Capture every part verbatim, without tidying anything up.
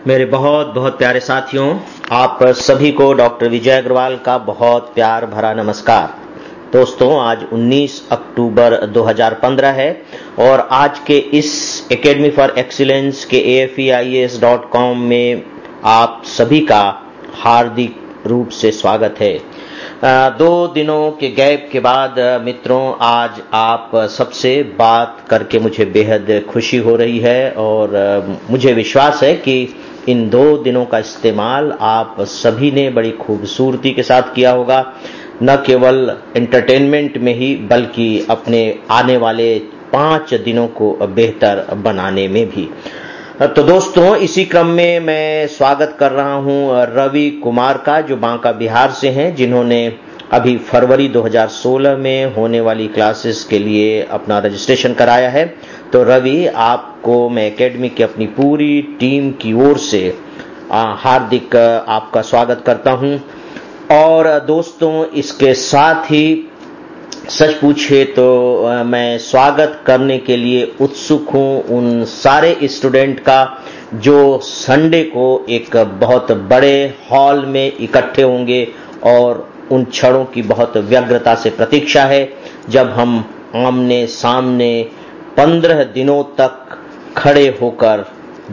मेरे बहुत बहुत प्यारे साथियों, आप सभी को डॉक्टर विजय अग्रवाल का बहुत प्यार भरा नमस्कार। दोस्तों, आज उन्नीस अक्टूबर दो हज़ार पंद्रह है और आज के इस एकेडमी फॉर एक्सीलेंस के A F E I A S dot com में आप सभी का हार्दिक रूप से स्वागत है। दो दिनों के गैप के बाद मित्रों, आज आप सबसे बात करके मुझे बेहद खुशी हो रही है और मुझे विश्वास है कि इन दो दिनों का इस्तेमाल आप सभी ने बड़ी खूबसूरती के साथ किया होगा, न केवल एंटरटेनमेंट में ही बल्कि अपने आने वाले पांच दिनों को बेहतर बनाने में भी। तो दोस्तों, इसी क्रम में मैं स्वागत कर रहा हूं रवि कुमार का, जो बांका बिहार से हैं, जिन्होंने अभी फरवरी दो हज़ार सोलह में होने वाली क्लासेस के लिए अपना रजिस्ट्रेशन कराया है। तो रवि, आपको मैं एकेडमी की अपनी पूरी टीम की ओर से हार्दिक आपका स्वागत करता हूं। और दोस्तों, इसके साथ ही सच पूछे तो मैं स्वागत करने के लिए उत्सुक हूं उन सारे स्टूडेंट का जो संडे को एक बहुत बड़े हॉल में इकट्ठे होंगे और उन क्षणों की बहुत व्यग्रता से प्रतीक्षा है जब हम आमने सामने पंद्रह दिनों तक खड़े होकर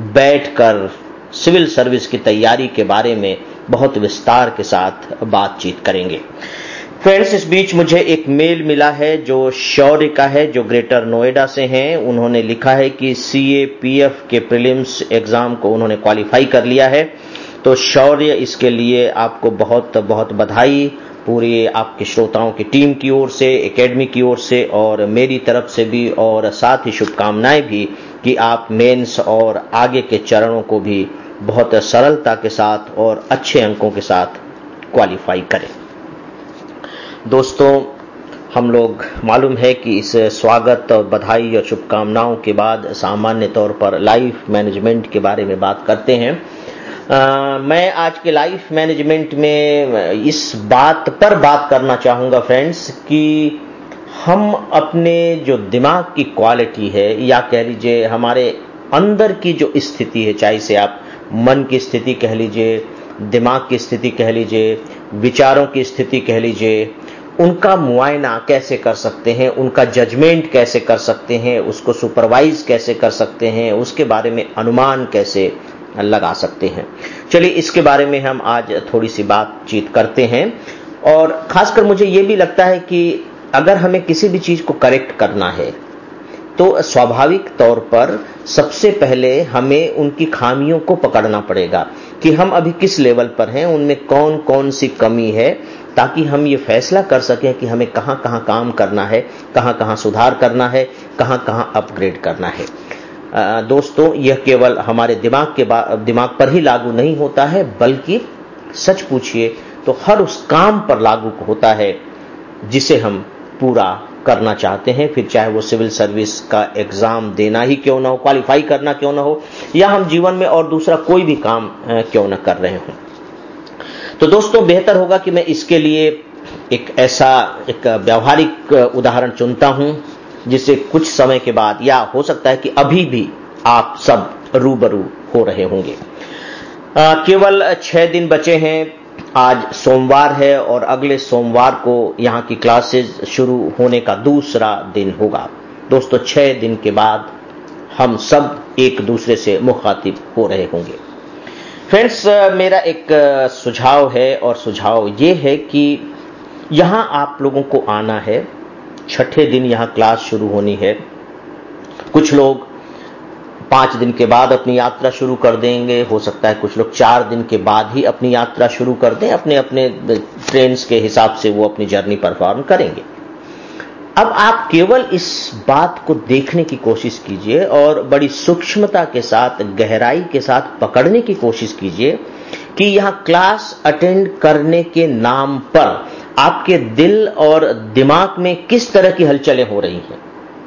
बैठकर सिविल सर्विस की तैयारी के बारे में बहुत विस्तार के साथ बातचीत करेंगे। फ्रेंड्स, इस बीच मुझे एक मेल मिला है जो शौर्य का है, जो ग्रेटर नोएडा से हैं। उन्होंने लिखा है कि सी ए पी एफ के प्रीलिम्स एग्जाम को उन्होंने क्वालिफाई कर लिया है। तो शौर्य, इसके लिए आपको बहुत बहुत बधाई, पूरी आपके श्रोताओं की टीम की ओर से, एकेडमी की ओर से और मेरी तरफ से भी, और साथ ही शुभकामनाएं भी कि आप मेंस और आगे के चरणों को भी बहुत सरलता के साथ और अच्छे अंकों के साथ क्वालिफाई करें। दोस्तों, हम लोग मालूम है कि इस स्वागत और बधाई और शुभकामनाओं के बाद सामान्य तौर पर लाइफ मैनेजमेंट के बारे में बात करते हैं। आ, मैं आज के लाइफ मैनेजमेंट में इस बात पर बात करना चाहूँगा फ्रेंड्स कि हम अपने जो दिमाग की क्वालिटी है, या कह लीजिए हमारे अंदर की जो स्थिति है, चाहे से आप मन की स्थिति कह लीजिए, दिमाग की स्थिति कह लीजिए, विचारों की स्थिति कह लीजिए, उनका मुआयना कैसे कर सकते हैं, उनका जजमेंट कैसे कर सकते हैं, उसको सुपरवाइज कैसे कर सकते हैं, उसके बारे में अनुमान कैसे लगा सकते हैं। चलिए, इसके बारे में हम आज थोड़ी सी बातचीत करते हैं। और खासकर मुझे ये भी लगता है कि अगर हमें किसी भी चीज को करेक्ट करना है तो स्वाभाविक तौर पर सबसे पहले हमें उनकी खामियों को पकड़ना पड़ेगा कि हम अभी किस लेवल पर हैं, उनमें कौन कौन सी कमी है, ताकि हम ये फैसला कर सकें कि हमें कहां कहां काम करना है, कहां कहां सुधार करना है, कहां कहां अपग्रेड करना है। आ, दोस्तों, यह केवल हमारे दिमाग के दिमाग पर ही लागू नहीं होता है, बल्कि सच पूछिए तो हर उस काम पर लागू होता है जिसे हम पूरा करना चाहते हैं, फिर चाहे वो सिविल सर्विस का एग्जाम देना ही क्यों ना हो, क्वालिफाई करना क्यों ना हो, या हम जीवन में और दूसरा कोई भी काम क्यों ना कर रहे हों। तो दोस्तों, बेहतर होगा कि मैं इसके लिए एक ऐसा एक व्यावहारिक उदाहरण चुनता हूं जिसे कुछ समय के बाद, या हो सकता है कि अभी भी आप सब रूबरू हो रहे होंगे। आ, केवल छह दिन बचे हैं। आज सोमवार है और अगले सोमवार को यहां की क्लासेस शुरू होने का दूसरा दिन होगा। दोस्तों, छह दिन के बाद हम सब एक दूसरे से मुखातिब हो रहे होंगे। फ्रेंड्स, मेरा एक सुझाव है और सुझाव ये है कि यहां आप लोगों को आना है। छठे दिन यहां क्लास शुरू होनी है। कुछ लोग पांच दिन के बाद अपनी यात्रा शुरू कर देंगे, हो सकता है कुछ लोग चार दिन के बाद ही अपनी यात्रा शुरू कर दें। अपने अपने ट्रेन्स के हिसाब से वो अपनी जर्नी परफॉर्म करेंगे। अब आप केवल इस बात को देखने की कोशिश कीजिए और बड़ी सूक्ष्मता के साथ, गहराई के साथ पकड़ने की कोशिश कीजिए कि यहां क्लास अटेंड करने के नाम पर आपके दिल और दिमाग में किस तरह की हलचलें हो रही हैं,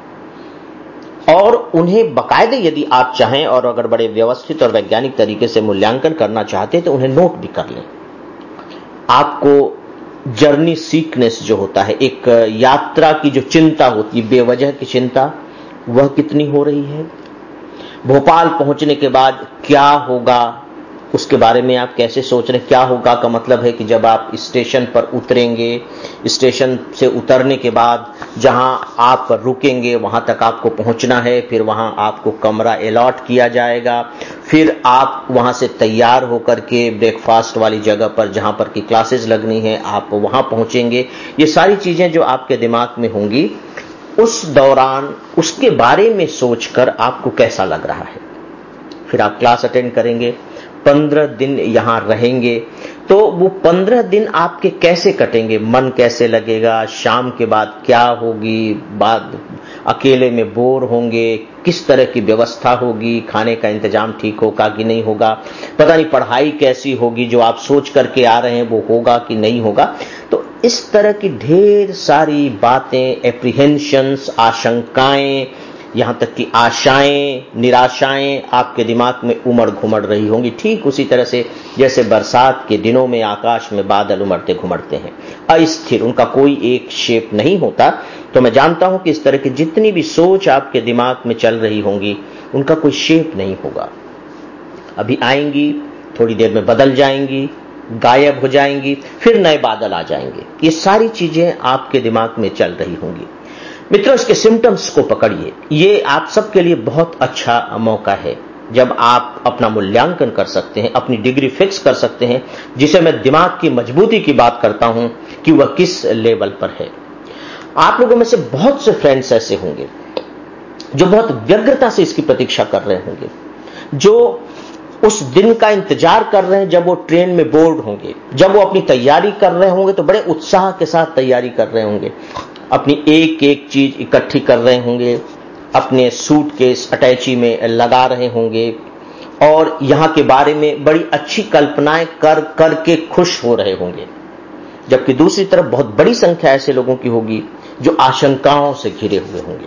और उन्हें बाकायदे यदि आप चाहें और अगर बड़े व्यवस्थित और वैज्ञानिक तरीके से मूल्यांकन करना चाहते हैं तो उन्हें नोट भी कर लें। आपको जर्नी सीकनेस जो होता है, एक यात्रा की जो चिंता होती है, बेवजह की चिंता, वह कितनी हो रही है। भोपाल पहुंचने के बाद क्या होगा, उसके बारे में आप कैसे सोच रहे हैं। क्या होगा का मतलब है कि जब आप स्टेशन पर उतरेंगे, स्टेशन से उतरने के बाद जहां आप रुकेंगे वहां तक आपको पहुंचना है, फिर वहां आपको कमरा अलॉट किया जाएगा, फिर आप वहां से तैयार होकर के ब्रेकफास्ट वाली जगह पर जहां पर की क्लासेस लगनी है आप वहां पहुंचेंगे। ये सारी चीजें जो आपके दिमाग में होंगी, उस दौरान उसके बारे में सोचकर आपको कैसा लग रहा है। फिर आप क्लास अटेंड करेंगे, पंद्रह दिन यहां रहेंगे, तो वो पंद्रह दिन आपके कैसे कटेंगे, मन कैसे लगेगा, शाम के बाद क्या होगी, बाद अकेले में बोर होंगे, किस तरह की व्यवस्था होगी, खाने का इंतजाम ठीक होगा कि नहीं होगा, पता नहीं पढ़ाई कैसी होगी, जो आप सोच करके आ रहे हैं वो होगा कि नहीं होगा। तो इस तरह की ढेर सारी बातें, एप्रीहेंशंस, आशंकाएं, यहां तक कि आशाएं, निराशाएं आपके दिमाग में उमड़ घुमड़ रही होंगी, ठीक उसी तरह से जैसे बरसात के दिनों में आकाश में बादल उमड़ते घुमड़ते हैं, अस्थिर, उनका कोई एक शेप नहीं होता। तो मैं जानता हूं कि इस तरह की जितनी भी सोच आपके दिमाग में चल रही होंगी उनका कोई शेप नहीं होगा। अभी आएंगी, थोड़ी देर में बदल जाएंगी, गायब हो जाएंगी, फिर नए बादल आ जाएंगे। ये सारी चीजें आपके दिमाग में चल रही होंगी। मित्रों, इसके सिम्टम्स को पकड़िए। ये आप सबके लिए बहुत अच्छा मौका है जब आप अपना मूल्यांकन कर सकते हैं, अपनी डिग्री फिक्स कर सकते हैं, जिसे मैं दिमाग की मजबूती की बात करता हूं कि वह किस लेवल पर है। आप लोगों में से बहुत से फ्रेंड्स ऐसे होंगे जो बहुत व्यग्रता से इसकी प्रतीक्षा कर रहे होंगे, जो उस दिन का इंतजार कर रहे हैं जब वो ट्रेन में बोर्ड होंगे, जब वो अपनी तैयारी कर रहे होंगे तो बड़े उत्साह के साथ तैयारी कर रहे होंगे, अपनी एक एक चीज इकट्ठी कर रहे होंगे, अपने सूटकेस अटैची में लगा रहे होंगे और यहां के बारे में बड़ी अच्छी कल्पनाएं कर करके खुश हो रहे होंगे। जबकि दूसरी तरफ बहुत बड़ी संख्या ऐसे लोगों की होगी जो आशंकाओं से घिरे हुए होंगे।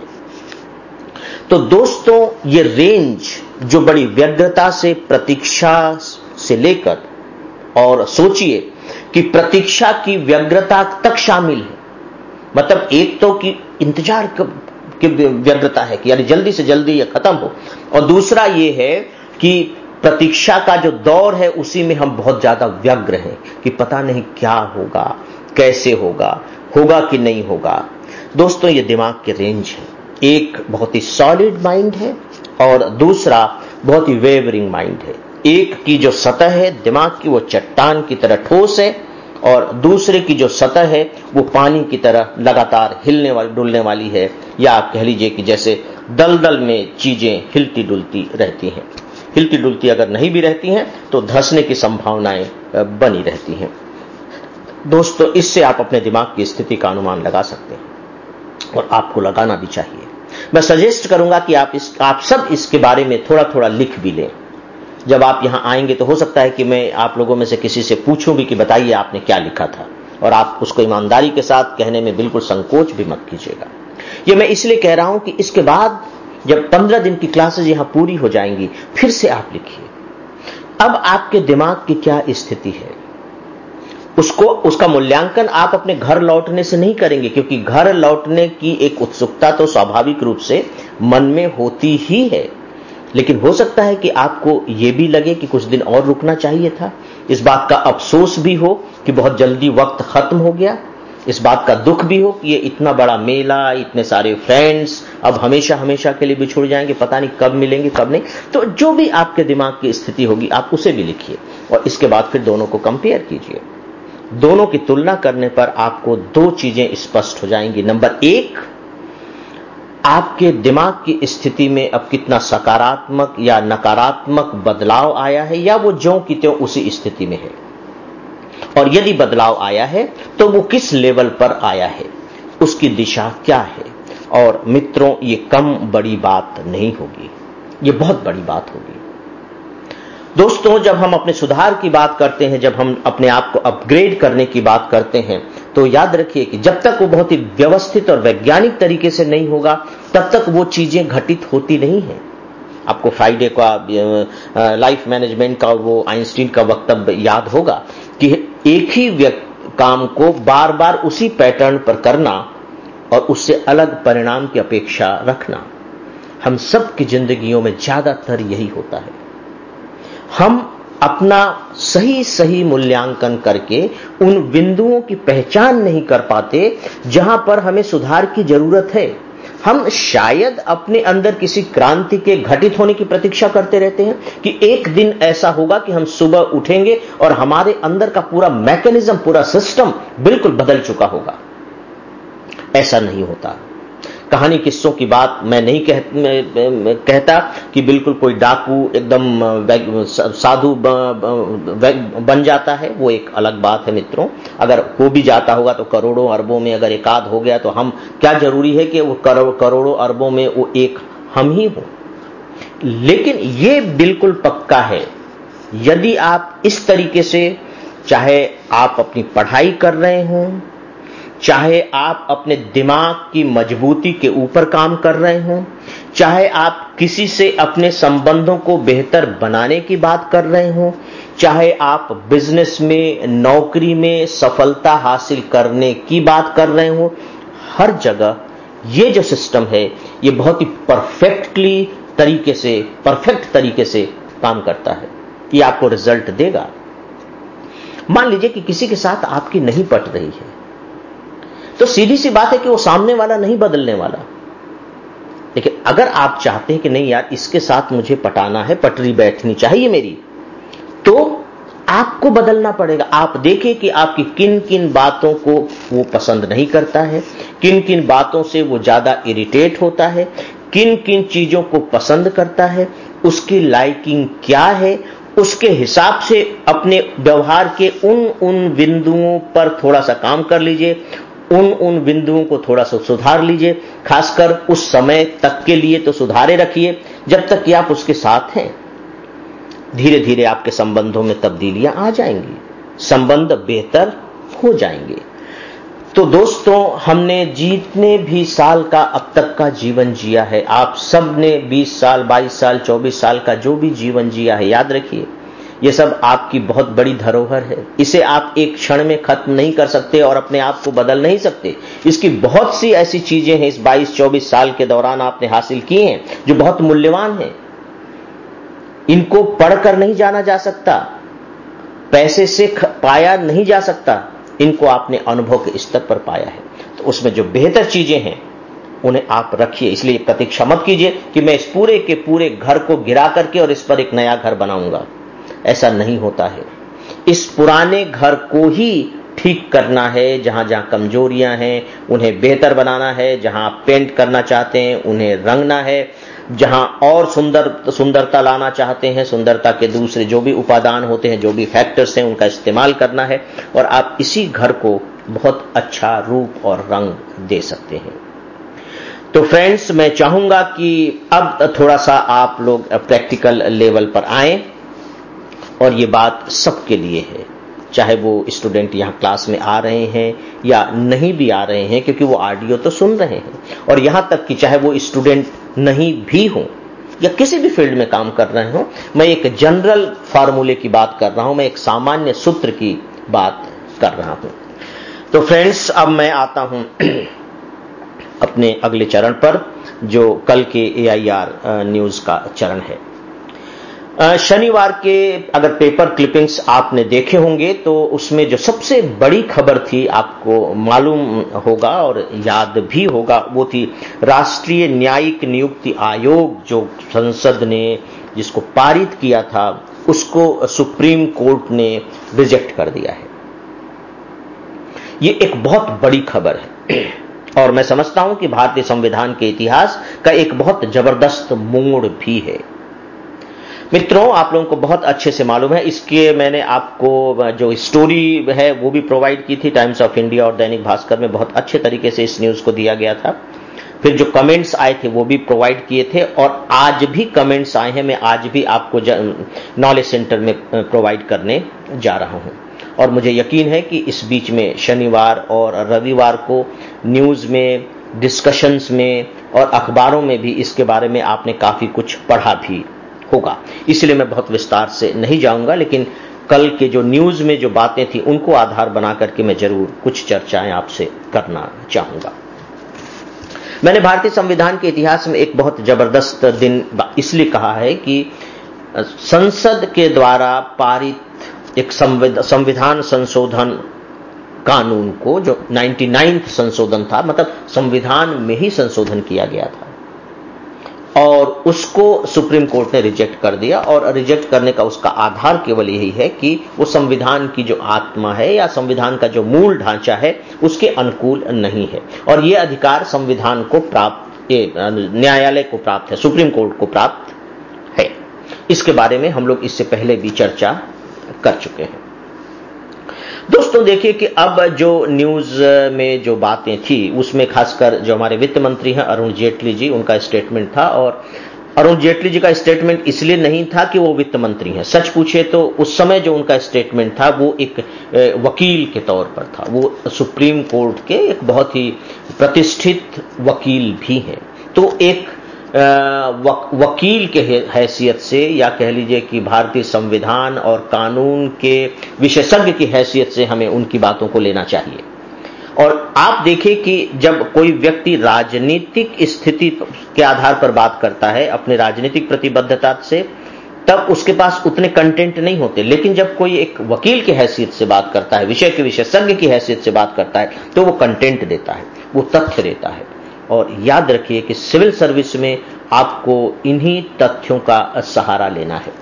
तो दोस्तों, ये रेंज जो बड़ी व्यग्रता से, प्रतीक्षा से लेकर, और सोचिए कि प्रतीक्षा की व्यग्रता तक शामिल है। मतलब एक तो कि इंतजार की व्यग्रता है कि यार जल्दी से जल्दी ये खत्म हो, और दूसरा ये है कि प्रतीक्षा का जो दौर है उसी में हम बहुत ज्यादा व्यग्र हैं कि पता नहीं क्या होगा, कैसे होगा, होगा कि नहीं होगा। दोस्तों, ये दिमाग के रेंज है। एक बहुत ही सॉलिड माइंड है और दूसरा बहुत ही वेवरिंग माइंड है। एक की जो सतह है दिमाग की वो चट्टान की तरह ठोस है और दूसरे की जो सतह है वो पानी की तरह लगातार हिलने वाली डुलने वाली है, या आप कह लीजिए कि जैसे दलदल में चीजें हिलती डुलती रहती हैं। हिलती डुलती अगर नहीं भी रहती हैं तो धंसने की संभावनाएं बनी रहती हैं। दोस्तों, इससे आप अपने दिमाग की स्थिति का अनुमान लगा सकते हैं और आपको लगाना भी चाहिए। मैं सजेस्ट करूंगा कि आप इस आप सब इसके बारे में थोड़ा थोड़ा लिख भी लें। जब आप यहां आएंगे तो हो सकता है कि मैं आप लोगों में से किसी से पूछूं भी कि बताइए आपने क्या लिखा था, और आप उसको ईमानदारी के साथ कहने में बिल्कुल संकोच भी मत कीजिएगा। ये मैं इसलिए कह रहा हूं कि इसके बाद जब पंद्रह दिन की क्लासेस यहां पूरी हो जाएंगी, फिर से आप लिखिए अब आपके दिमाग की क्या स्थिति है। उसको उसका मूल्यांकन आप अपने घर लौटने से नहीं करेंगे, क्योंकि घर लौटने की एक उत्सुकता तो स्वाभाविक रूप से मन में होती ही है, लेकिन हो सकता है कि आपको यह भी लगे कि कुछ दिन और रुकना चाहिए था। इस बात का अफसोस भी हो कि बहुत जल्दी वक्त खत्म हो गया। इस बात का दुख भी हो कि ये इतना बड़ा मेला, इतने सारे फ्रेंड्स अब हमेशा हमेशा के लिए बिछुड़ जाएंगे, पता नहीं कब मिलेंगे कब नहीं। तो जो भी आपके दिमाग की स्थिति होगी आप उसे भी लिखिए और इसके बाद फिर दोनों को कंपेयर कीजिए। दोनों की तुलना करने पर आपको दो चीजें स्पष्ट हो जाएंगी। नंबर एक, आपके दिमाग की स्थिति में अब कितना सकारात्मक या नकारात्मक बदलाव आया है, या वो ज्यों की त्यों उसी स्थिति में है, और यदि बदलाव आया है तो वो किस लेवल पर आया है, उसकी दिशा क्या है। और मित्रों, ये कम बड़ी बात नहीं होगी, ये बहुत बड़ी बात होगी। दोस्तों, जब हम अपने सुधार की बात करते हैं, जब हम अपने आप को अपग्रेड करने की बात करते हैं, तो याद रखिए कि जब तक वो बहुत ही व्यवस्थित और वैज्ञानिक तरीके से नहीं होगा तब तक वो चीजें घटित होती नहीं हैं। आपको फ्राइडे का लाइफ मैनेजमेंट का वो आइंस्टीन का वक्तव्य याद होगा कि एक ही काम को बार बार उसी पैटर्न पर करना और उससे अलग परिणाम की अपेक्षा रखना, हम सब की जिंदगियों में ज्यादातर यही होता है। हम अपना सही सही मूल्यांकन करके उन बिंदुओं की पहचान नहीं कर पाते जहां पर हमें सुधार की जरूरत है। हम शायद अपने अंदर किसी क्रांति के घटित होने की प्रतीक्षा करते रहते हैं कि एक दिन ऐसा होगा कि हम सुबह उठेंगे और हमारे अंदर का पूरा मैकेनिज्म, पूरा सिस्टम बिल्कुल बदल चुका होगा। ऐसा नहीं होता। कहानी किस्सों की बात मैं नहीं कह, कहता कि बिल्कुल कोई डाकू एकदम साधु बन जाता है, वो एक अलग बात है मित्रों। अगर हो भी जाता होगा तो करोड़ों अरबों में अगर एकाध हो गया तो हम क्या जरूरी है कि वो करोड़ करोड़ों अरबों में वो एक हम ही हो। लेकिन ये बिल्कुल पक्का है, यदि आप इस तरीके से, चाहे आप अपनी पढ़ाई कर रहे हों, चाहे आप अपने दिमाग की मजबूती के ऊपर काम कर रहे हों, चाहे आप किसी से अपने संबंधों को बेहतर बनाने की बात कर रहे हों, चाहे आप बिजनेस में, नौकरी में सफलता हासिल करने की बात कर रहे हों, हर जगह ये जो सिस्टम है ये बहुत ही परफेक्टली तरीके से परफेक्ट तरीके से काम करता है। ये आपको रिजल्ट देगा। मान लीजिए कि किसी के साथ आपकी नहीं पट रही है, तो सीधी सी बात है कि वो सामने वाला नहीं बदलने वाला। लेकिन अगर आप चाहते हैं कि नहीं यार, इसके साथ मुझे पटाना है, पटरी बैठनी चाहिए मेरी, तो आपको बदलना पड़ेगा। आप देखिए कि आपकी किन किन बातों को वो पसंद नहीं करता है, किन किन बातों से वो ज्यादा इरिटेट होता है, किन किन चीजों को पसंद करता है, उसकी लाइकिंग क्या है, उसके हिसाब से अपने व्यवहार के उन उन बिंदुओं पर थोड़ा सा काम कर लीजिए, उन उन बिंदुओं को थोड़ा सा सुधार लीजिए। खासकर उस समय तक के लिए तो सुधारे रखिए जब तक कि आप उसके साथ हैं। धीरे धीरे आपके संबंधों में तब्दीलियां आ जाएंगी, संबंध बेहतर हो जाएंगे। तो दोस्तों, हमने जितने भी साल का अब तक का जीवन जिया है, आप सब ने बीस साल, बाईस साल, चौबीस साल का जो भी जीवन जिया है, याद रखिए ये सब आपकी बहुत बड़ी धरोहर है। इसे आप एक क्षण में खत्म नहीं कर सकते और अपने आप को बदल नहीं सकते। इसकी बहुत सी ऐसी चीजें हैं इस बाईस चौबीस साल के दौरान आपने हासिल की हैं जो बहुत मूल्यवान हैं। इनको पढ़कर नहीं जाना जा सकता, पैसे से पाया नहीं जा सकता, इनको आपने अनुभव के स्तर पर पाया है। तो उसमें जो बेहतर चीजें हैं उन्हें आप रखिए। इसलिए प्रतीक्षा मत कीजिए कि मैं इस पूरे के पूरे घर को गिरा करके और इस पर एक नया घर बनाऊंगा। ऐसा नहीं होता है। इस पुराने घर को ही ठीक करना है। जहां जहां कमजोरियां हैं उन्हें बेहतर बनाना है, जहां आप पेंट करना चाहते हैं उन्हें रंगना है, जहां और सुंदर सुंदरता लाना चाहते हैं, सुंदरता के दूसरे जो भी उपादान होते हैं, जो भी फैक्टर्स हैं, उनका इस्तेमाल करना है और आप इसी घर को बहुत अच्छा रूप और रंग दे सकते हैं। तो फ्रेंड्स, मैं चाहूंगा कि अब थोड़ा सा आप लोग प्रैक्टिकल लेवल पर आएं और ये बात सबके लिए है, चाहे वो स्टूडेंट यहां क्लास में आ रहे हैं या नहीं भी आ रहे हैं, क्योंकि वो ऑडियो तो सुन रहे हैं, और यहां तक कि चाहे वो स्टूडेंट नहीं भी हो या किसी भी फील्ड में काम कर रहे हो, मैं एक जनरल फार्मूले की बात कर रहा हूं, मैं एक सामान्य सूत्र की बात कर रहा हूं। तो फ्रेंड्स, अब मैं आता हूं अपने अगले चरण पर, जो कल के ए आई आर न्यूज का चरण है। शनिवार के अगर पेपर क्लिपिंग्स आपने देखे होंगे तो उसमें जो सबसे बड़ी खबर थी, आपको मालूम होगा और याद भी होगा, वो थी राष्ट्रीय न्यायिक नियुक्ति आयोग, जो संसद ने जिसको पारित किया था उसको सुप्रीम कोर्ट ने रिजेक्ट कर दिया है। ये एक बहुत बड़ी खबर है और मैं समझता हूं कि भारतीय संविधान के इतिहास का एक बहुत जबरदस्त मोड़ भी है। मित्रों, आप लोगों को बहुत अच्छे से मालूम है, इसके मैंने आपको जो स्टोरी है वो भी प्रोवाइड की थी। टाइम्स ऑफ इंडिया और दैनिक भास्कर में बहुत अच्छे तरीके से इस न्यूज को दिया गया था। फिर जो कमेंट्स आए थे वो भी प्रोवाइड किए थे और आज भी कमेंट्स आए हैं, मैं आज भी आपको नॉलेज सेंटर में प्रोवाइड करने जा रहा हूं। और मुझे यकीन है कि इस बीच में शनिवार और रविवार को न्यूज में, डिस्कशंस में और अखबारों में भी इसके बारे में आपने काफी कुछ पढ़ा भी होगा, इसलिए मैं बहुत विस्तार से नहीं जाऊंगा, लेकिन कल के जो न्यूज में जो बातें थी उनको आधार बना करके मैं जरूर कुछ चर्चाएं आपसे करना चाहूंगा। मैंने भारतीय संविधान के इतिहास में एक बहुत जबरदस्त दिन इसलिए कहा है कि संसद के द्वारा पारित एक संविधान संशोधन कानून को, जो निन्यानवें संशोधन था, मतलब संविधान में ही संशोधन किया गया था, और उसको सुप्रीम कोर्ट ने रिजेक्ट कर दिया। और रिजेक्ट करने का उसका आधार केवल यही है कि वो संविधान की जो आत्मा है या संविधान का जो मूल ढांचा है उसके अनुकूल नहीं है, और ये अधिकार संविधान को प्राप्त, न्यायालय को प्राप्त है, सुप्रीम कोर्ट को प्राप्त है। इसके बारे में हम लोग इससे पहले भी चर्चा कर चुके हैं। दोस्तों देखिए कि अब जो न्यूज में जो बातें थी उसमें खासकर जो हमारे वित्त मंत्री हैं अरुण जेटली जी, उनका स्टेटमेंट था। और अरुण जेटली जी का स्टेटमेंट इसलिए नहीं था कि वो वित्त मंत्री हैं, सच पूछे तो उस समय जो उनका स्टेटमेंट था वो एक वकील के तौर पर था। वो सुप्रीम कोर्ट के एक बहुत ही प्रतिष्ठित वकील भी हैं, तो एक वक, वकील के हैसियत से, या कह लीजिए कि भारतीय संविधान और कानून के विशेषज्ञ की हैसियत से हमें उनकी बातों को लेना चाहिए। और आप देखें कि जब कोई व्यक्ति राजनीतिक स्थिति के आधार पर बात करता है, अपने राजनीतिक प्रतिबद्धता से, तब उसके पास उतने कंटेंट नहीं होते, लेकिन जब कोई एक वकील की हैसियत से बात करता है, विषय के विशेषज्ञ की हैसियत से बात करता है, तो वो कंटेंट देता है, वो तथ्य देता है। और याद रखिए कि सिविल सर्विस में आपको इन्हीं तथ्यों का सहारा लेना है।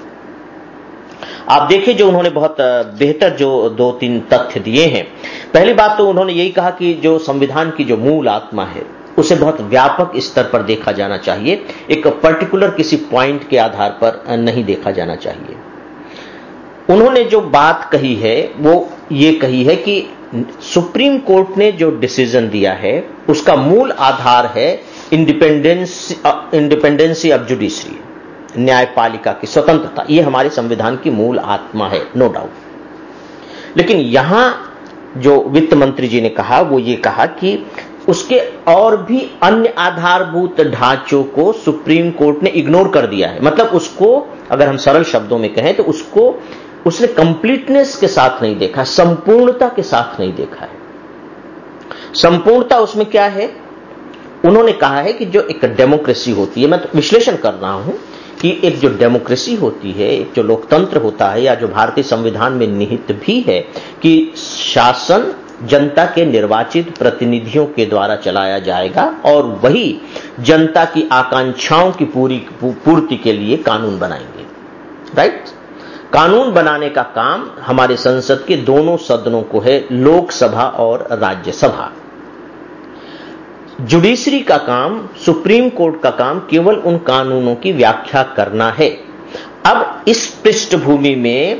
आप देखिए जो उन्होंने बहुत बेहतर जो दो तीन तथ्य दिए हैं। पहली बात तो उन्होंने यही कहा कि जो संविधान की जो मूल आत्मा है उसे बहुत व्यापक स्तर पर देखा जाना चाहिए, एक पर्टिकुलर किसी पॉइंट के आधार पर नहीं देखा जाना चाहिए। उन्होंने जो बात कही है वो ये कही है कि सुप्रीम कोर्ट ने जो डिसीजन दिया है उसका मूल आधार है इंडिपेंडेंस इंडिपेंडेंसी ऑफ जुडिशरी, न्यायपालिका की स्वतंत्रता। ये हमारे संविधान की मूल आत्मा है, नो डाउट। लेकिन यहां जो वित्त मंत्री जी ने कहा वो ये कहा कि उसके और भी अन्य आधारभूत ढांचों को सुप्रीम कोर्ट ने इग्नोर कर दिया है। मतलब उसको, अगर हम सरल शब्दों में कहें तो उसको उसने कंप्लीटनेस के साथ नहीं देखा, संपूर्णता के साथ नहीं देखा है। संपूर्णता उसमें क्या है? उन्होंने कहा है कि जो एक डेमोक्रेसी होती है, मैं तो विश्लेषण कर रहा हूं कि एक जो डेमोक्रेसी होती है, एक जो लोकतंत्र होता है, या जो भारतीय संविधान में निहित भी है कि शासन जनता के निर्वाचित प्रतिनिधियों के द्वारा चलाया जाएगा और वही जनता की आकांक्षाओं की पूरी पूर्ति के लिए कानून बनाएंगे, राइट। कानून बनाने का काम हमारे संसद के दोनों सदनों को है, लोकसभा और राज्यसभा। जुडिशरी का काम, सुप्रीम कोर्ट का काम केवल उन कानूनों की व्याख्या करना है। अब इस पृष्ठभूमि में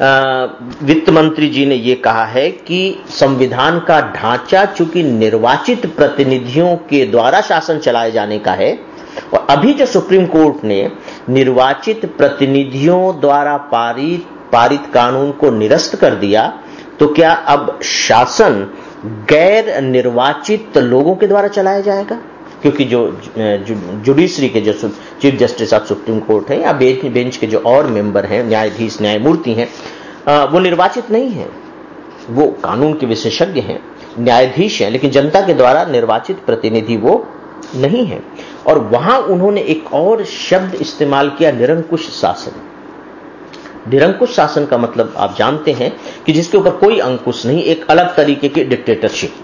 वित्त मंत्री जी ने यह कहा है कि संविधान का ढांचा चूंकि निर्वाचित प्रतिनिधियों के द्वारा शासन चलाए जाने का है, और अभी जो सुप्रीम कोर्ट ने निर्वाचित प्रतिनिधियों द्वारा पारित पारित कानून को निरस्त कर दिया, तो क्या अब शासन गैर निर्वाचित लोगों के द्वारा चलाया जाएगा? क्योंकि जो जुडिशरी के जो chief justice of supreme court है या बेंच के जो और मेंबर हैं, न्यायाधीश, न्यायमूर्ति हैं, वो निर्वाचित नहीं हैं, वो कानून के विशेषज्ञ हैं, न्यायाधीश हैं, लेकिन जनता के द्वारा निर्वाचित प्रतिनिधि वो नहीं है। और वहां उन्होंने एक और शब्द इस्तेमाल किया, निरंकुश शासन। निरंकुश शासन का मतलब आप जानते हैं कि जिसके ऊपर कोई अंकुश नहीं, एक अलग तरीके की डिक्टेटरशिप।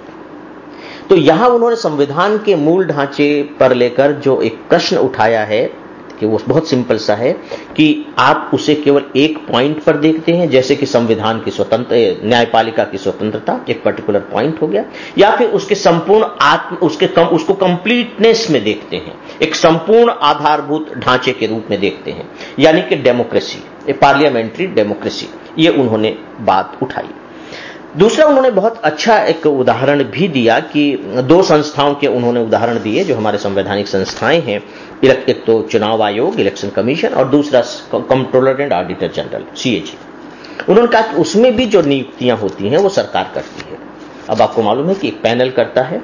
तो यहां उन्होंने संविधान के मूल ढांचे पर लेकर जो एक प्रश्न उठाया है कि वो बहुत सिंपल सा है कि आप उसे केवल एक पॉइंट पर देखते हैं, जैसे कि संविधान की स्वतंत्र न्यायपालिका की स्वतंत्रता एक पर्टिकुलर पॉइंट हो गया, या फिर उसके संपूर्ण आत्म उसके कम उसको कंप्लीटनेस में देखते हैं, एक संपूर्ण आधारभूत ढांचे के रूप में देखते हैं, यानी कि डेमोक्रेसी, ए पार्लियामेंट्री डेमोक्रेसी। ये उन्होंने बात उठाई। दूसरा, उन्होंने बहुत अच्छा एक उदाहरण भी दिया कि दो संस्थाओं के उन्होंने उदाहरण दिए जो हमारे संवैधानिक संस्थाएं हैं, एक तो चुनाव आयोग, इलेक्शन कमीशन, और दूसरा controller and auditor general, CAG. उन्होंने कहा कि उसमें भी जो नियुक्तियां होती हैं वो सरकार करती है। अब आपको मालूम है कि एक पैनल करता है,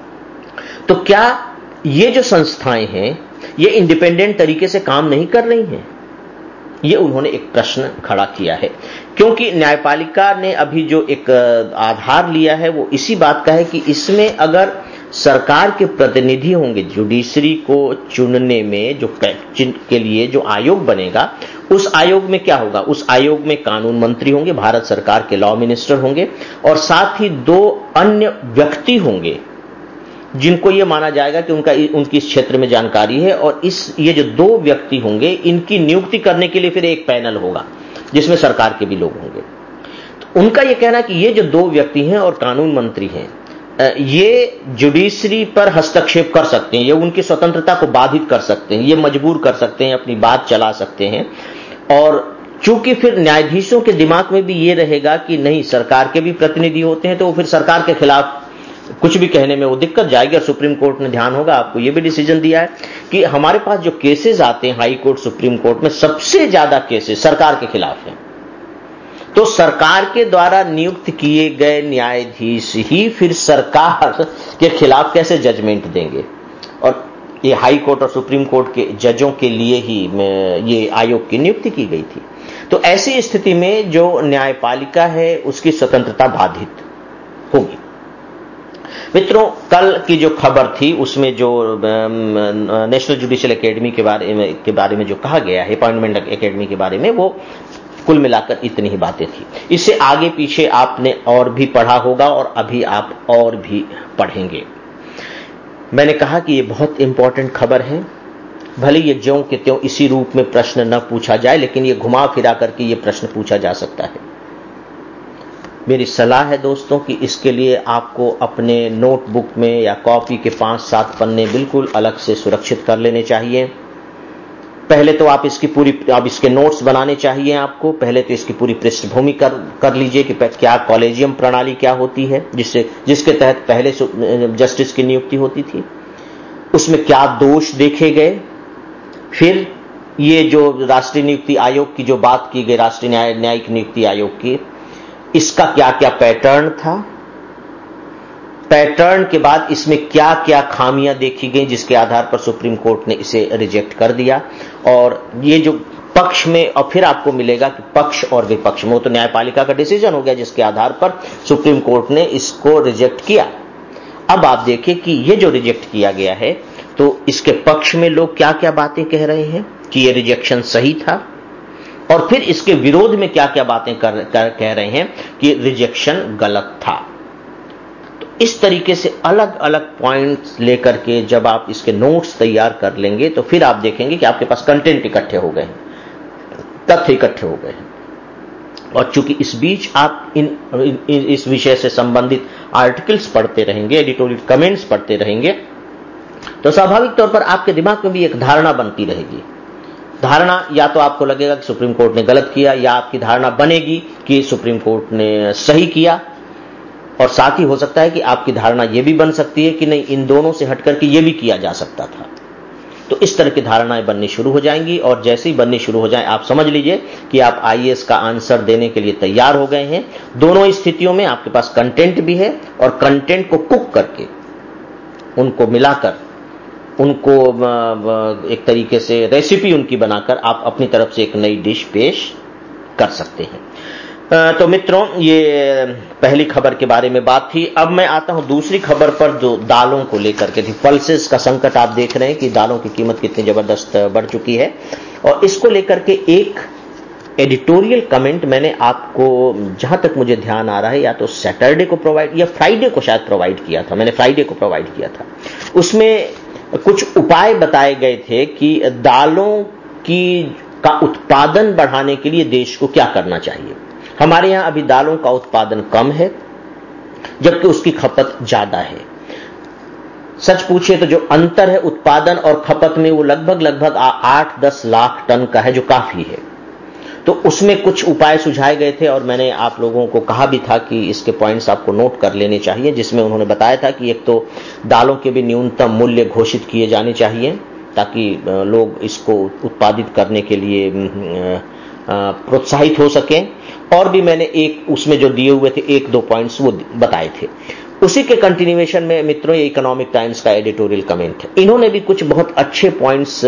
तो क्या ये जो संस्थाएं हैं ये इंडिपेंडेंट तरीके से काम नहीं कर रही हैं? ये उन्होंने एक प्रश्न खड़ा किया है, क्योंकि न्यायपालिका ने अभी जो एक आधार लिया है वो इसी बात का है कि इसमें अगर सरकार के प्रतिनिधि होंगे जुडिशरी को चुनने में, जो के लिए जो आयोग बनेगा, उस आयोग में क्या होगा, उस आयोग में कानून मंत्री होंगे, भारत सरकार के लॉ मिनिस्टर होंगे, और साथ ही दो अन्य व्यक्ति होंगे जिनको यह माना जाएगा कि उनका उनकी इस क्षेत्र में जानकारी है, और इस ये जो दो व्यक्ति होंगे इनकी नियुक्ति करने के लिए फिर एक पैनल होगा जिसमें सरकार के भी लोग होंगे। तो उनका यह कहना कि ये जो दो व्यक्ति हैं और कानून मंत्री हैं, ये जुडिशरी पर हस्तक्षेप कर सकते हैं, ये उनकी स्वतंत्रता को बाधित कर सकते हैं, ये मजबूर कर सकते हैं, अपनी बात चला सकते हैं। और चूंकि फिर न्यायाधीशों के दिमाग में भी ये रहेगा कि नहीं, सरकार के भी प्रतिनिधि होते हैं, तो वो फिर सरकार के खिलाफ कुछ भी कहने में वो दिक्कत जाएगी। और सुप्रीम कोर्ट ने, ध्यान होगा आपको, ये भी डिसीजन दिया है कि हमारे पास जो केसेस आते हैं हाई कोर्ट, सुप्रीम कोर्ट में, सबसे ज्यादा केसेस सरकार के खिलाफ हैं। तो सरकार के द्वारा नियुक्त किए गए न्यायाधीश ही फिर सरकार के खिलाफ कैसे जजमेंट देंगे, और ये हाई कोर्ट और सुप्रीम कोर्ट के जजों के लिए ही ये आयोग की नियुक्ति की गई थी। तो ऐसी स्थिति में जो न्यायपालिका है उसकी स्वतंत्रता बाधित होगी। मित्रों, कल की जो खबर थी उसमें जो नेशनल जुडिशियल एकेडमी के बारे में के बारे में जो कहा गया है, अपॉइंटमेंट एकेडमी के बारे में, वो कुल मिलाकर इतनी ही बातें थी। इससे आगे पीछे आपने और भी पढ़ा होगा और अभी आप और भी पढ़ेंगे। मैंने कहा कि ये बहुत इंपॉर्टेंट खबर है, भले ये ज्यों के त्यों इसी रूप में प्रश्न न पूछा जाए, लेकिन ये घुमा फिरा करके ये प्रश्न पूछा जा सकता है। मेरी सलाह है दोस्तों कि इसके लिए आपको अपने नोटबुक में या कॉपी के पांच सात पन्ने बिल्कुल अलग से सुरक्षित कर लेने चाहिए। पहले तो आप इसकी पूरी आप इसके नोट्स बनाने चाहिए आपको। पहले तो इसकी पूरी पृष्ठभूमि कर कर लीजिए कि क्या कॉलेजियम प्रणाली क्या होती है, जिससे जिसके तहत पहले जस्टिस की नियुक्ति होती थी, उसमें क्या दोष देखे गए। फिर ये जो राष्ट्रीय नियुक्ति आयोग की जो बात की गई, राष्ट्रीय न्याय न्यायिक नियुक्ति आयोग की, इसका क्या क्या पैटर्न था, पैटर्न के बाद इसमें क्या क्या खामियां देखी गई जिसके आधार पर सुप्रीम कोर्ट ने इसे रिजेक्ट कर दिया। और ये जो पक्ष में, और फिर आपको मिलेगा कि पक्ष और विपक्ष में, वो तो न्यायपालिका का डिसीजन हो गया जिसके आधार पर सुप्रीम कोर्ट ने इसको रिजेक्ट किया। अब आप देखिए कि ये जो रिजेक्ट किया गया है, तो इसके पक्ष में लोग क्या क्या बातें कह रहे हैं कि ये रिजेक्शन सही था, और फिर इसके विरोध में क्या क्या बातें कर, कर कह रहे हैं कि रिजेक्शन गलत था। तो इस तरीके से अलग अलग पॉइंट्स लेकर के जब आप इसके नोट्स तैयार कर लेंगे, तो फिर आप देखेंगे कि आपके पास कंटेंट इकट्ठे हो गए हैं, तथ्य इकट्ठे हो गए हैं। और चूंकि इस बीच आप इन, इन इस विषय से संबंधित आर्टिकल्स पढ़ते रहेंगे, एडिटोरियल कमेंट्स पढ़ते रहेंगे, तो स्वाभाविक तौर पर आपके दिमाग में भी एक धारणा बनती रहेगी। धारणा, या तो आपको लगेगा कि सुप्रीम कोर्ट ने गलत किया, या आपकी धारणा बनेगी कि सुप्रीम कोर्ट ने सही किया। और साथ ही हो सकता है कि आपकी धारणा यह भी बन सकती है कि नहीं, इन दोनों से हटकर के यह भी किया जा सकता था। तो इस तरह की धारणाएं बननी शुरू हो जाएंगी, और जैसे ही बननी शुरू हो जाए आप समझ लीजिए कि आप आई ए एस का आंसर देने के लिए तैयार हो गए हैं। दोनों स्थितियों में आपके पास कंटेंट भी है, और कंटेंट को कुक करके, उनको मिलाकर, उनको एक तरीके से रेसिपी उनकी बनाकर आप अपनी तरफ से एक नई डिश पेश कर सकते हैं। तो मित्रों, ये पहली खबर के बारे में बात थी। अब मैं आता हूं दूसरी खबर पर, जो दालों को लेकर के थी। पल्सेस का संकट आप देख रहे हैं कि दालों की कीमत कितनी जबरदस्त बढ़ चुकी है, और इसको लेकर के एक एडिटोरियल कमेंट मैंने आपको, जहां तक मुझे ध्यान आ रहा है, या तो सैटरडे को प्रोवाइड या फ्राइडे को शायद प्रोवाइड किया था। मैंने फ्राइडे को प्रोवाइड किया था। उसमें कुछ उपाय बताए गए थे कि दालों की का उत्पादन बढ़ाने के लिए देश को क्या करना चाहिए। हमारे यहां अभी दालों का उत्पादन कम है, जबकि उसकी खपत ज्यादा है। सच पूछिए तो जो अंतर है उत्पादन और खपत में, वो लगभग लगभग आठ दस लाख टन का है, जो काफी है। तो उसमें कुछ उपाय सुझाए गए थे, और मैंने आप लोगों को कहा भी था कि इसके पॉइंट्स आपको नोट कर लेने चाहिए, जिसमें उन्होंने बताया था कि एक तो दालों के भी न्यूनतम मूल्य घोषित किए जाने चाहिए, ताकि लोग इसको उत्पादित करने के लिए प्रोत्साहित हो सकें। और भी मैंने एक उसमें जो दिए हुए थे एक दो पॉइंट्स वो बताए थे। उसी के कंटिन्यूएशन में मित्रों, ये इकोनॉमिक टाइम्स का एडिटोरियल कमेंट है। इन्होंने भी कुछ बहुत अच्छे पॉइंट्स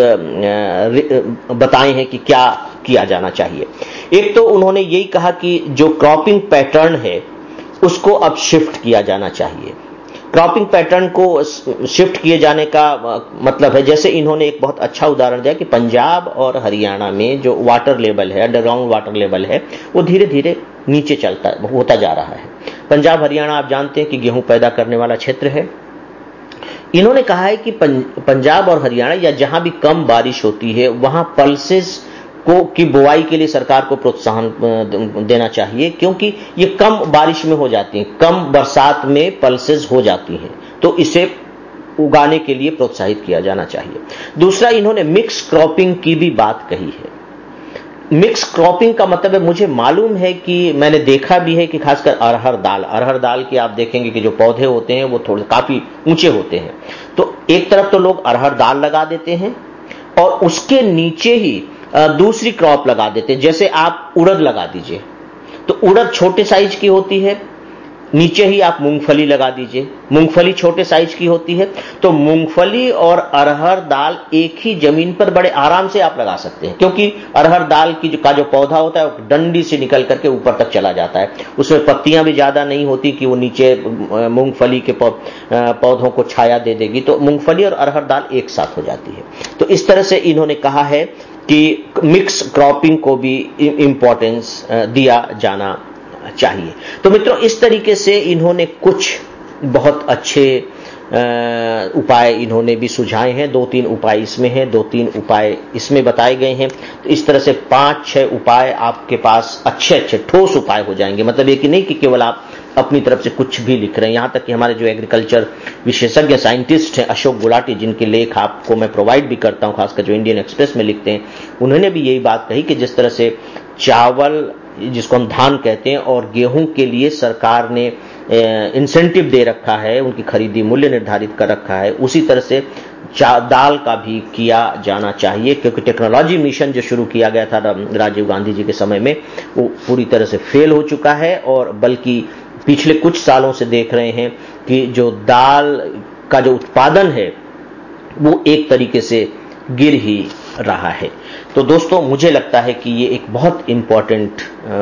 बताए हैं कि क्या किया जाना चाहिए। एक तो उन्होंने यही कहा कि जो क्रॉपिंग पैटर्न है उसको अब शिफ्ट किया जाना चाहिए। क्रॉपिंग पैटर्न को शिफ्ट किए जाने का मतलब है, जैसे इन्होंने एक बहुत अच्छा उदाहरण दिया कि पंजाब और हरियाणा में जो वाटर लेवल है, अंडरग्राउंड वाटर लेवल है, वो धीरे धीरे नीचे चलता होता जा रहा है। पंजाब हरियाणा आप जानते हैं कि गेहूं पैदा करने वाला क्षेत्र है। इन्होंने कहा है कि पंजाब और हरियाणा या जहां भी कम बारिश होती है वहां पल्सेस को की बुआई के लिए सरकार को प्रोत्साहन देना चाहिए, क्योंकि ये कम बारिश में हो जाती हैं, कम बरसात में पल्सेस हो जाती हैं, तो इसे उगाने के लिए प्रोत्साहित किया जाना चाहिए। दूसरा, इन्होंने मिक्स क्रॉपिंग की भी बात कही है। मिक्स क्रॉपिंग का मतलब है, मुझे मालूम है कि मैंने देखा भी है कि खासकर अरहर दाल अरहर दाल के आप देखेंगे कि जो पौधे होते हैं वो थोड़े काफी ऊंचे होते हैं, तो एक तरफ तो लोग अरहर दाल लगा देते हैं और उसके नीचे ही दूसरी क्रॉप लगा देते हैं। जैसे आप उड़द लगा दीजिए, तो उड़द छोटे साइज की होती है, नीचे ही आप मूंगफली लगा दीजिए, मूंगफली छोटे साइज की होती है, तो मूंगफली और अरहर दाल एक ही जमीन पर बड़े आराम से आप लगा सकते हैं, क्योंकि अरहर दाल की जो का जो पौधा होता है वो डंडी से निकल करके ऊपर तक चला जाता है, उसमें पत्तियां भी ज्यादा नहीं होती कि वो नीचे मूंगफली के पौधों को छाया दे देगी, तो मूंगफली और अरहर दाल एक साथ हो जाती है। तो इस तरह से इन्होंने कहा है कि मिक्स क्रॉपिंग को भी इंपॉर्टेंस दिया जाना चाहिए। तो मित्रों, इस तरीके से इन्होंने कुछ बहुत अच्छे उपाय इन्होंने भी सुझाए हैं। दो तीन उपाय इसमें हैं, दो तीन उपाय इसमें बताए गए हैं। तो इस तरह से पांच छह उपाय आपके पास अच्छे अच्छे ठोस उपाय हो जाएंगे। मतलब ये कि नहीं कि केवल आप अपनी तरफ से कुछ भी लिख रहे हैं। यहां तक कि हमारे जो एग्रीकल्चर विशेषज्ञ साइंटिस्ट हैं अशोक गुलाटी, जिनके लेख आपको मैं प्रोवाइड भी करता हूं, खासकर जो इंडियन एक्सप्रेस में लिखते हैं, उन्होंने भी यही बात कही कि जिस तरह से चावल, जिसको हम धान कहते हैं, और गेहूं के लिए सरकार ने इंसेंटिव दे रखा है, उनकी खरीदी मूल्य निर्धारित कर रखा है, उसी तरह से दाल का भी किया जाना चाहिए, क्योंकि टेक्नोलॉजी मिशन जो शुरू किया गया था राजीव गांधी जी के समय में, वो पूरी तरह से फेल हो चुका है, और बल्कि पिछले कुछ सालों से देख रहे हैं कि जो दाल का जो उत्पादन है वो एक तरीके से गिर ही रहा है। तो दोस्तों, मुझे लगता है कि ये एक बहुत इंपॉर्टेंट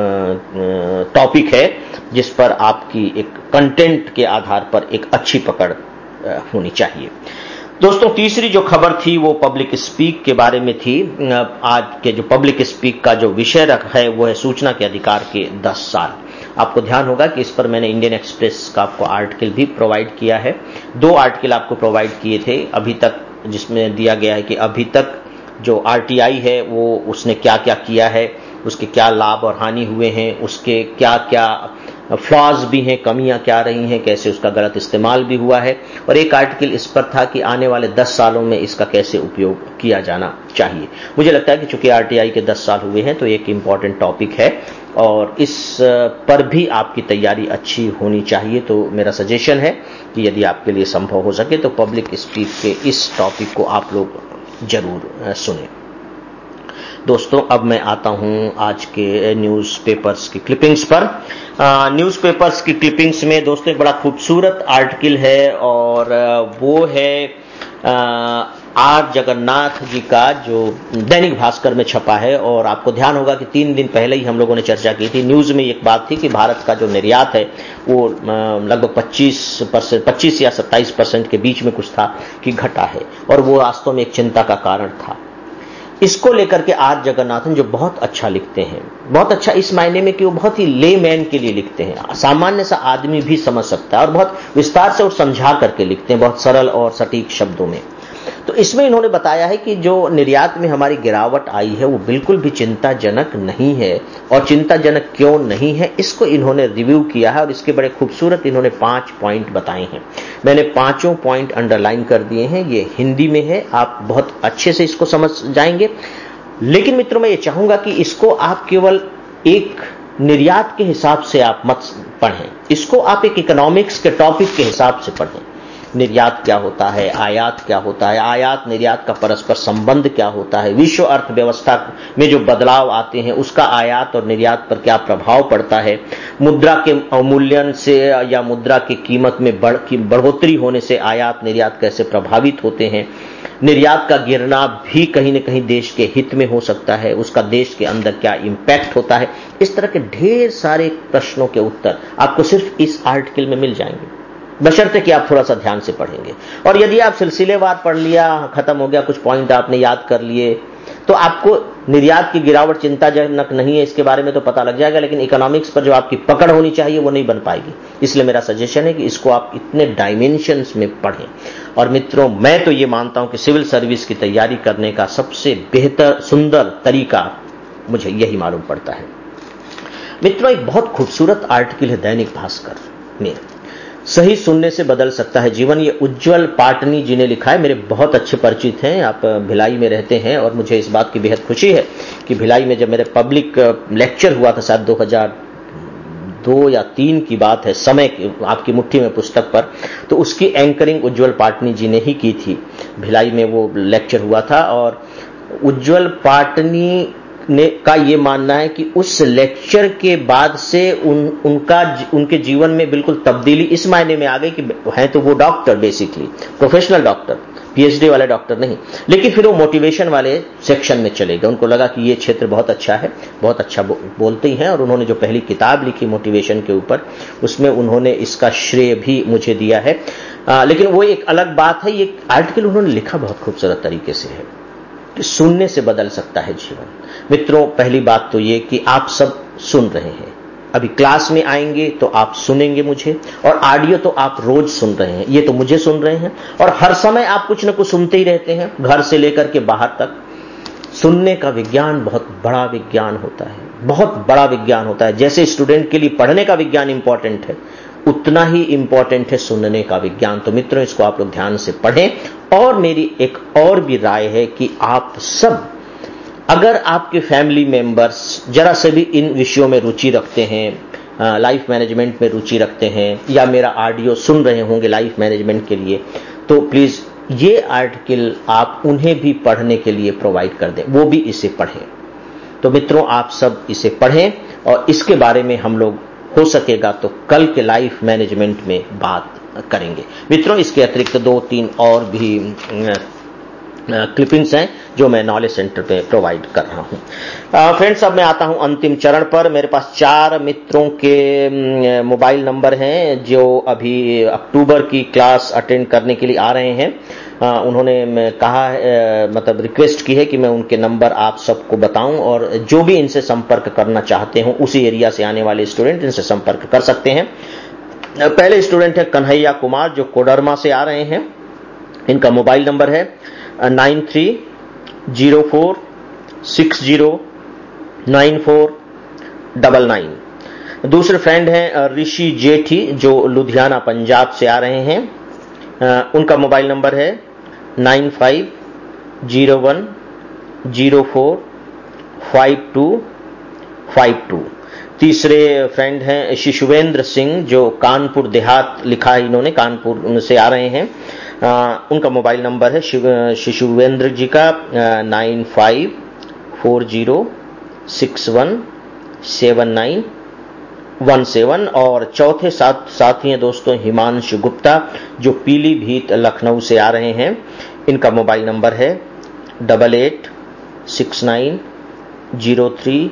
टॉपिक है जिस पर आपकी एक कंटेंट के आधार पर एक अच्छी पकड़ होनी चाहिए। दोस्तों, तीसरी जो खबर थी वो पब्लिक स्पीक के बारे में थी। आज के जो पब्लिक स्पीक का जो विषय रखा है वो है सूचना के अधिकार के दस साल। आपको ध्यान होगा कि इस पर मैंने इंडियन एक्सप्रेस का आपको आर्टिकल भी प्रोवाइड किया है। दो आर्टिकल आपको प्रोवाइड किए थे अभी तक, जिसमें दिया गया है कि अभी तक जो आरटीआई है वो उसने क्या क्या किया है, उसके क्या लाभ और हानि हुए हैं, उसके क्या क्या फ्लॉज भी हैं, कमियां क्या रही हैं, कैसे उसका गलत इस्तेमाल भी हुआ है, और एक आर्टिकल इस पर था कि आने वाले दस सालों में इसका कैसे उपयोग किया जाना चाहिए। मुझे लगता है कि चूंकि आरटीआई के दस साल हुए हैं तो एक इंपॉर्टेंट टॉपिक है और इस पर भी आपकी तैयारी अच्छी होनी चाहिए। तो मेरा सजेशन है कि यदि आपके लिए संभव हो सके तो पब्लिक स्पीक के इस टॉपिक को आप लोग जरूर सुने। दोस्तों, अब मैं आता हूं आज के न्यूज़पेपर्स की क्लिपिंग्स पर। न्यूज़पेपर्स की क्लिपिंग्स में दोस्तों एक बड़ा खूबसूरत आर्टिकल है और वो है आर जगन्नाथ जी का, जो दैनिक भास्कर में छपा है। और आपको ध्यान होगा कि तीन दिन पहले ही हम लोगों ने चर्चा की थी, न्यूज में एक बात थी कि भारत का जो निर्यात है वो लगभग पच्चीस परसेंट पच्चीस या सत्ताईस परसेंट के बीच में कुछ था कि घटा है, और वो वास्तव में एक चिंता का कारण था। इसको लेकर के आर जगन्नाथन जो बहुत अच्छा लिखते हैं, बहुत अच्छा इस मायने में कि वो बहुत ही लेमैन के लिए लिखते हैं, सामान्य सा आदमी भी समझ सकता है, और बहुत विस्तार से और समझा करके लिखते हैं, बहुत सरल और सटीक शब्दों में। तो इसमें इन्होंने बताया है कि जो निर्यात में हमारी गिरावट आई है वो बिल्कुल भी चिंताजनक नहीं है, और चिंताजनक क्यों नहीं है इसको इन्होंने रिव्यू किया है, और इसके बड़े खूबसूरत इन्होंने पांच पॉइंट बताए हैं। मैंने पांचों पॉइंट अंडरलाइन कर दिए हैं, ये हिंदी में है, आप बहुत अच्छे से इसको समझ जाएंगे। लेकिन मित्रों, मैं ये चाहूंगा कि इसको आप केवल एक निर्यात के हिसाब से आप मत पढ़ें, इसको आप एक इकोनॉमिक्स के टॉपिक के हिसाब से पढ़ें। निर्यात क्या होता है, आयात क्या होता है, आयात निर्यात का परस्पर संबंध क्या होता है, विश्व अर्थव्यवस्था में जो बदलाव आते हैं उसका आयात और निर्यात पर क्या प्रभाव पड़ता है, मुद्रा के अवमूल्यन से या मुद्रा की कीमत में बढ़ की बढ़ोतरी होने से आयात निर्यात कैसे प्रभावित होते हैं, निर्यात का गिरना भी कहीं न कहीं देश के हित में हो सकता है, उसका देश के अंदर क्या इंपैक्ट होता है। इस तरह के ढेर सारे प्रश्नों के उत्तर आपको सिर्फ इस आर्टिकल में मिल जाएंगे। बशर्ते कि आप थोड़ा सा ध्यान से पढ़ेंगे। और यदि आप सिलसिलेवार पढ़ लिया, खत्म हो गया, कुछ पॉइंट आपने याद कर लिए, तो आपको निर्यात की गिरावट चिंताजनक नहीं है, इसके बारे में तो पता लग जाएगा, लेकिन इकोनॉमिक्स पर जो आपकी पकड़ होनी चाहिए वो नहीं बन पाएगी। इसलिए मेरा सजेशन है कि इसको आप इतने डायमेंशंस में पढ़ें। और मित्रों, मैं तो ये मानता हूं कि सिविल सर्विस की तैयारी करने का सबसे बेहतर सुंदर तरीका मुझे यही मालूम पड़ता है। मित्रों, एक बहुत खूबसूरत आर्टिकल है दैनिक भास्कर में, सही सुनने से बदल सकता है जीवन। ये उज्जवल पाटनी जी ने लिखा है, मेरे बहुत अच्छे परिचित हैं, आप भिलाई में रहते हैं, और मुझे इस बात की बेहद खुशी है कि भिलाई में जब मेरे पब्लिक लेक्चर हुआ था, शायद दो हज़ार दो या तीन की बात है, समय आपकी मुट्ठी में पुस्तक पर, तो उसकी एंकरिंग उज्जवल पाटनी जी ने ही की थी। भिलाई में वो लेक्चर हुआ था, और उज्जवल पाटनी ने का ये मानना है कि उस लेक्चर के बाद से उन उनका उनके जीवन में बिल्कुल तब्दीली इस मायने में आ गई कि हैं तो वो doctor, basically professional doctor, PhD वाले डॉक्टर नहीं, लेकिन फिर वो मोटिवेशन वाले सेक्शन में चले गए। उनको लगा कि ये क्षेत्र बहुत अच्छा है, बहुत अच्छा बो, बोलते ही हैं, और उन्होंने जो पहली किताब लिखी मोटिवेशन के ऊपर, उसमें उन्होंने इसका श्रेय भी मुझे दिया है। आ, लेकिन वो एक अलग बात है। ये आर्टिकल उन्होंने लिखा बहुत खूबसूरत तरीके से है कि सुनने से बदल सकता है जीवन। मित्रों, पहली बात तो ये कि आप सब सुन रहे हैं, अभी क्लास में आएंगे तो आप सुनेंगे मुझे, और ऑडियो तो आप रोज सुन रहे हैं, ये तो मुझे सुन रहे हैं, और हर समय आप कुछ न कुछ सुनते ही रहते हैं, घर से लेकर के बाहर तक। सुनने का विज्ञान बहुत बड़ा विज्ञान होता है, बहुत बड़ा विज्ञान होता है। जैसे स्टूडेंट के लिए पढ़ने का विज्ञान इंपॉर्टेंट है, उतना ही इंपॉर्टेंट है सुनने का विज्ञान। तो मित्रों, इसको आप लोग ध्यान से पढ़ें। और मेरी एक और भी राय है कि आप सब, अगर आपके फैमिली मेंबर्स जरा से भी इन विषयों में रुचि रखते हैं, लाइफ मैनेजमेंट में रुचि रखते हैं, या मेरा ऑडियो सुन रहे होंगे लाइफ मैनेजमेंट के लिए, तो प्लीज ये आर्टिकल आप उन्हें भी पढ़ने के लिए प्रोवाइड कर दें, वो भी इसे पढ़ें। तो मित्रों, आप सब इसे पढ़ें, और इसके बारे में हम लोग हो सकेगा तो कल के लाइफ मैनेजमेंट में बात करेंगे। मित्रों, इसके अतिरिक्त दो तीन और भी क्लिपिंग्स हैं जो मैं नॉलेज सेंटर पे प्रोवाइड कर रहा हूं। फ्रेंड्स, अब मैं आता हूं अंतिम चरण पर। मेरे पास चार मित्रों के मोबाइल नंबर हैं जो अभी अक्टूबर की क्लास अटेंड करने के लिए आ रहे हैं। आ, उन्होंने कहा है, मतलब रिक्वेस्ट की है कि मैं उनके नंबर आप सबको बताऊं, और जो भी इनसे संपर्क करना चाहते हो, उसी एरिया से आने वाले स्टूडेंट इनसे संपर्क कर सकते हैं। पहले स्टूडेंट है कन्हैया कुमार, जो कोडरमा से आ रहे हैं। इनका मोबाइल नंबर है nine three zero four six zero nine four double nine. दूसरे फ्रेंड हैं ऋषि जेठी, जो लुधियाना पंजाब से आ रहे हैं। उनका मोबाइल नंबर है nine five zero one zero four five two five two. तीसरे फ्रेंड हैं शिशुवेंद्र सिंह, जो कानपुर देहात लिखा है इन्होंने, कानपुर से आ रहे हैं। आ, उनका मोबाइल नंबर है शिशुवेंद्र जी का nine five four zero six one seven nine one seven. और चौथे साथ साथी हैं दोस्तों हिमांशु गुप्ता, जो पीलीभीत लखनऊ से आ रहे हैं। इनका मोबाइल नंबर है double eight six nine zero three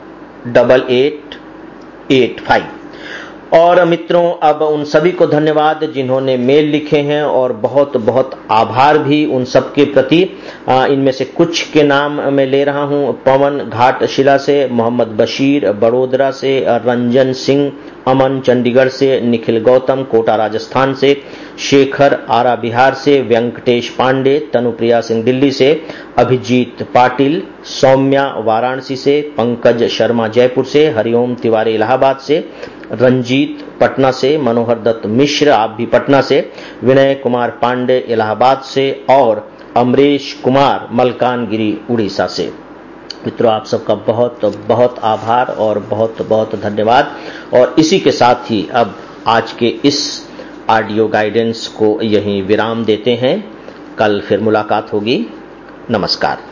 double eight eight five. और मित्रों, अब उन सभी को धन्यवाद जिन्होंने मेल लिखे हैं, और बहुत बहुत आभार भी उन सब के प्रति। इनमें से कुछ के नाम मैं ले रहा हूं। पवन घाटशिला से, मोहम्मद बशीर बड़ोदरा से, रंजन सिंह अमन चंडीगढ़ से, निखिल गौतम कोटा राजस्थान से, शेखर आरा बिहार से, वेंकटेश पांडे तनुप्रिया सिंह दिल्ली से, अभिजीत पाटिल सौम्या वाराणसी से, पंकज शर्मा जयपुर से, हरिओम तिवारी इलाहाबाद से, रंजीत पटना से, मनोहर दत्त मिश्र आप भी पटना से, विनय कुमार पांडे इलाहाबाद से, और अमरीश कुमार मलकानगिरी उड़ीसा से। मित्रों, आप सबका बहुत बहुत आभार और बहुत बहुत धन्यवाद। और इसी के साथ ही अब आज के इस ऑडियो गाइडेंस को यहीं विराम देते हैं। कल फिर मुलाकात होगी। नमस्कार।